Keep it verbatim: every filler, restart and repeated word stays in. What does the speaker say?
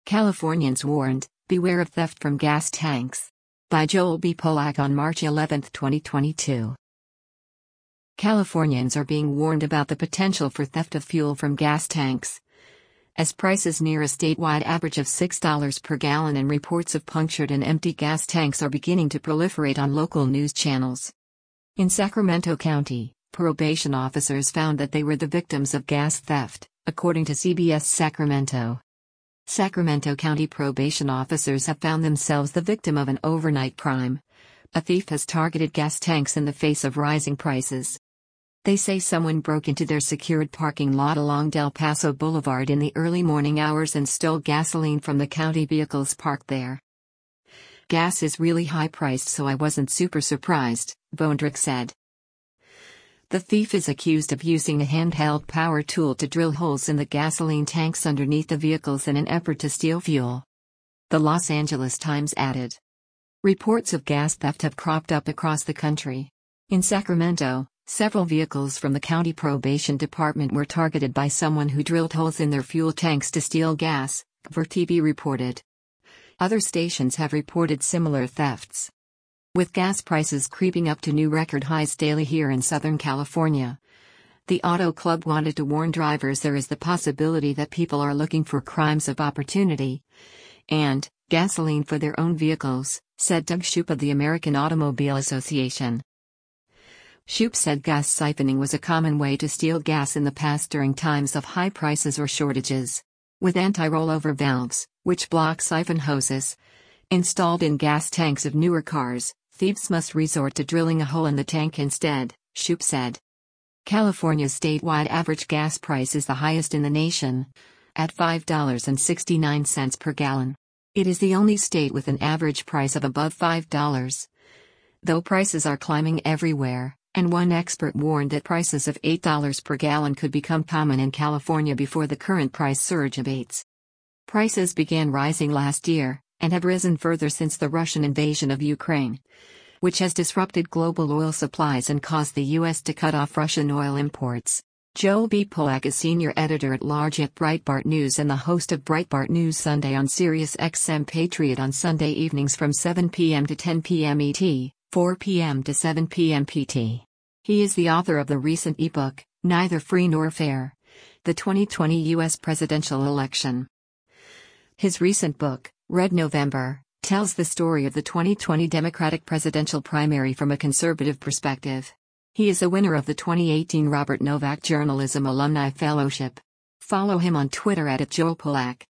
Californians warned, beware of theft from gas tanks. By Joel B. Polak on March eleventh, twenty twenty-two. Californians are being warned about the potential for theft of fuel from gas tanks, as prices near a statewide average of six dollars per gallon and reports of punctured and empty gas tanks are beginning to proliferate on local news channels. In Sacramento County, probation officers found that they were the victims of gas theft, according to C B S Sacramento. Sacramento County probation officers have found themselves the victim of an overnight crime. A thief has targeted gas tanks in the face of rising prices. They say someone broke into their secured parking lot along Del Paso Boulevard in the early morning hours and stole gasoline from the county vehicles parked there. Gas is really high priced, so I wasn't super surprised, Bondrick said. The thief is accused of using a handheld power tool to drill holes in the gasoline tanks underneath the vehicles in an effort to steal fuel. The Los Angeles Times added. Reports of gas theft have cropped up across the country. In Sacramento, several vehicles from the county probation department were targeted by someone who drilled holes in their fuel tanks to steal gas, V R T V reported. Other stations have reported similar thefts. With gas prices creeping up to new record highs daily here in Southern California, the Auto Club wanted to warn drivers there is the possibility that people are looking for crimes of opportunity and gasoline for their own vehicles, said Doug Shoup of the American Automobile Association. Shoup said gas siphoning was a common way to steal gas in the past during times of high prices or shortages. With anti-rollover valves, which block siphon hoses, installed in gas tanks of newer cars, thieves must resort to drilling a hole in the tank instead, Shoup said. California's statewide average gas price is the highest in the nation, at five dollars and sixty-nine cents per gallon. It is the only state with an average price of above five dollars. Though prices are climbing everywhere, and one expert warned that prices of eight dollars per gallon could become common in California before the current price surge abates. Prices began rising last year, and have risen further since the Russian invasion of Ukraine, which has disrupted global oil supplies and caused the U S to cut off Russian oil imports. Joel B. Polak is senior editor-at-large at Breitbart News and the host of Breitbart News Sunday on Sirius X M Patriot on Sunday evenings from seven p m to ten p m E T, four p m to seven p m P T. He is the author of the recent ebook, Neither Free Nor Fair: The twenty twenty U S Presidential Election. His recent book, Red November, tells the story of the twenty twenty Democratic presidential primary from a conservative perspective. He is a winner of the twenty eighteen Robert Novak Journalism Alumni Fellowship. Follow him on Twitter at Joel Polak.